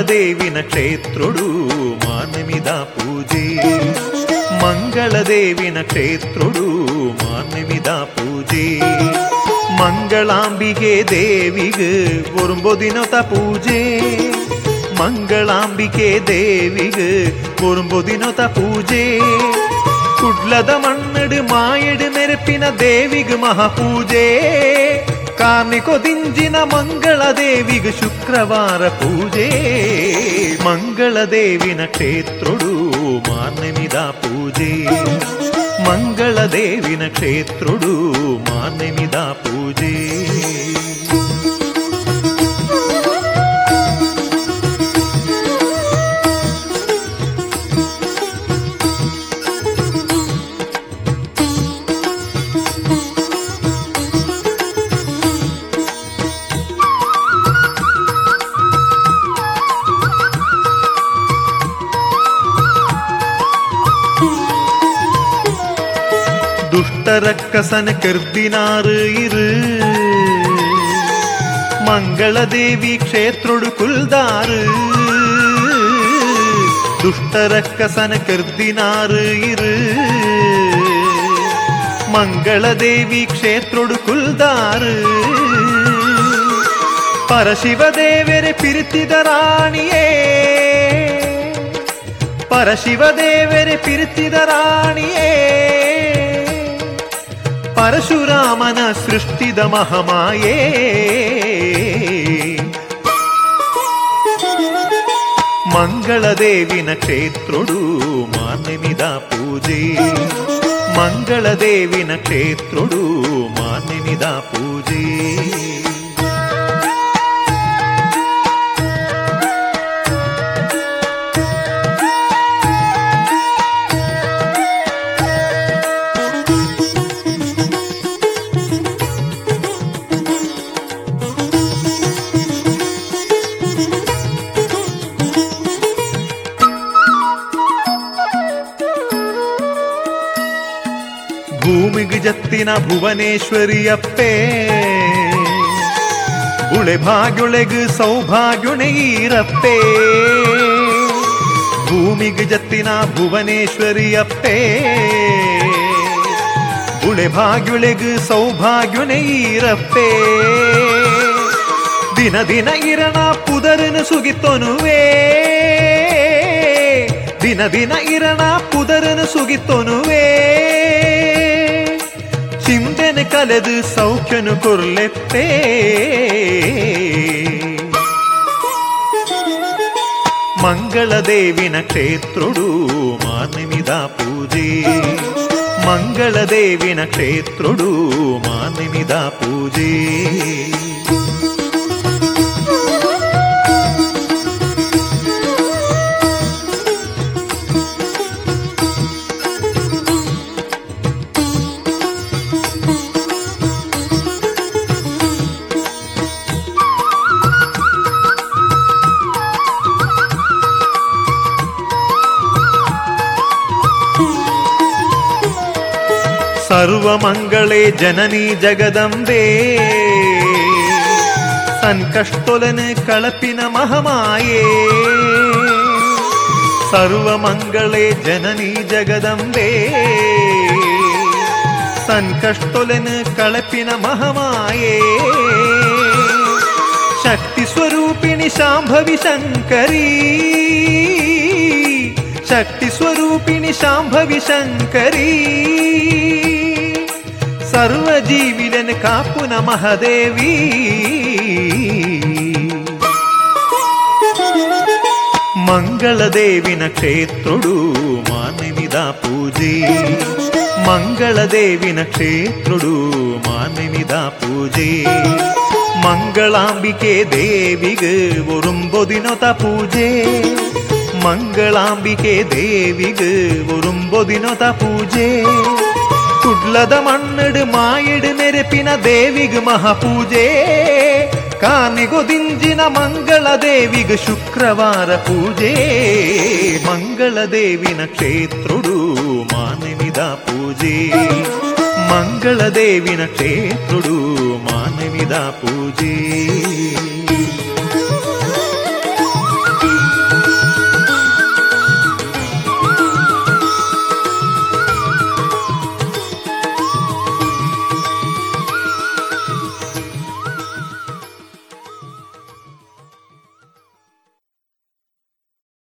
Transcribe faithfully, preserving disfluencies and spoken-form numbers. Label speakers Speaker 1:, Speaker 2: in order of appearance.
Speaker 1: ಮಂಗಳದೇವಿನ ಕ್ಷೇತ್ರೊಡು ಮಾನಮಿದ ಪೂಜೆ ಮಂಗಳದೇವಿನ ಕ್ಷೇತ್ರೊಡು ಮಾನಮಿದ ಪೂಜೆ ಮಂಗಳಾಂಬಿಕೆ ದೇವಿಗೆ ಒರುಂಬೊದಿನೊತ ಪೂಜೆ ಮಂಗಳಾಂಬಿಕೆ ದೇವಿಗೆ ಒರುಂಬೊದಿನೊತ ಪೂಜೆ ಕುಡ್ಲದ ಮಣ್ಣಡು ಮಾಯಡು ಮೆರಪಿನ ದೇವಿಗೆ ಮಹಾಪೂಜೆ ಕಾರ್ನಿಕೊದಿಂಜಿನ ಮಂಗಳ ದೇವಿಗೆ ಶುಕ್ರವಾರ ಪೂಜೆ ಮಂಗಳದೇವಿನ ಕ್ಷೇತ್ರೊಡು ಮಾನಮಿದ ಪೂಜೆ ಮಂಗಳದೇವಿನ ಕ್ಷೇತ್ರೊಡು ಮಾನಮಿದ ಪೂಜೆ ரக்கசன கர்தினாறு இரு ಮಂಗಳದೇವಿ ಕ್ಷೇತ್ರೊಡು ಕುಲ್ದಾರು ದುಷ್ಟ ರಕ್ಕಸನ ಕರ್ದಿನಾರು ಇರು ಮಂಗಳದೇವಿ ಕ್ಷೇತ್ರೊಡು ಕುಲ್ದಾರು ಪರಶಿವದೇವರೆ ಪಿರಿತಿದ ರಾಣಿಯೇ ಪರಶಿವದೇವರೆ ಪಿರಿತಿದ ರಾಣಿಯೇ ಪರಶುರಾಮನ ಸೃಷ್ಟಿದ ಮಹಾಮಾಯೇ ಮಂಗಳದೇವಿನ ಕ್ಷೇತ್ರೊಡು ಮಾನಮಿದ ಪೂಜೆ ಮಂಗಳದೇವಿನ ಕ್ಷೇತ್ರೊಡು ಮಾನಮಿದ ಪೂಜೆ ಭೂಮಿಗೆ ಜತ್ತಿನ ಭುವನೇಶ್ವರಿಯಪ್ಪೇ ಉಳೆ ಭಾಗ್ಯೊಳೆಗು ಸೌಭಾಗ್ಯುಣೆಯೀರಪ್ಪೇ ಭೂಮಿಗೆ ಜತ್ತಿನ ಭುವನೇಶ್ವರಿಯಪ್ಪೇ ಉಳೆ ಭಾಗ್ಯೊಳೆಗು ಸೌಭಾಗ್ಯುಣೆಯೀರಪ್ಪೇ ದಿನ ದಿನ ಇರಣ ಪುದರನು ಸುಗಿತೊನುವೇ ದಿನ ದಿನ ಇರಣ ಪುದರನು ಸುಗಿತೊನುವೇ ಚಿಂತೆನೆ ಕಲೆದು ಸೌಖ್ಯನು ಕೊರ್ಲೆಪ್ಪೇ ಮಂಗಳದೇವಿನ ಕ್ಷೇತ್ರೊಡು ಮಾನಮಿದ ಪೂಜೆ ಮಂಗಳದೇವಿನ ಕ್ಷೇತ್ರೊಡು ಮಾನಮಿದ ಪೂಜೆ ಸರ್ವಮಂಗಳೇ ಜನನಿ ಜಗದಂಬೆ ಸಂಕಷ್ಟೊಲನೆ ಕಳಪಿನ ಮಹಾಮಾಯೇ ಸರ್ವಮಂಗಳೇ ಜನನಿ ಜಗದಂಬೆ ಸಂಕಷ್ಟೊಲನೆ ಕಳಪಿನ ಮಹಾಮಾಯೇ ಶಕ್ತಿ ಸ್ವರೂಪಿಣಿ ಶಾಂಭವಿ ಶಂಕರಿ ಶಕ್ತಿ ಸ್ವರೂಪಿಣಿ ಶಾಂಭವಿ ಶಂಕರಿ ಸರ್ವಜೀವಿಲನ್ ಕಾಪುನ ಮಹಾದೇವಿ ಮಂಗಳದೇವಿನ ಕ್ಷೇತ್ರೊಡು ಮಾನಮಿದ ಪೂಜೆ ಮಂಗಳದೇವಿನ ಕ್ಷೇತ್ರೊಡು ಮಾನಮಿದ ಪೂಜೆ ಮಂಗಳಾಂಬಿಕೆ ದೇವಿಗೆ ಒರುಂಬೊದಿನೊತ ಪೂಜೆ ಮಂಗಳಾಂಬಿಕೆ ದೇವಿಗೆ ಒರುಂಬೊದಿನೊತ ಪೂಜೆ ಕುಡ್ಲದ ಮಣ್ಣಡು ಮಾಯಡು ಮೆರಪಿನ ದೇವಿಗೆ ಮಹಾಪೂಜೆ ಕಾನಿಗೊದಿಂಜಿನ ಮಂಗಳ ದೇವಿಗೆ ಶುಕ್ರವಾರ ಪೂಜೆ ಮಂಗಳದೇವಿನ ಕ್ಷೇತ್ರೊಡು ಮಾನಮಿದ ಪೂಜೆ ಮಂಗಳದೇವಿನ ಕ್ಷೇತ್ರೊಡು ಮಾನಮಿದ ಪೂಜೆ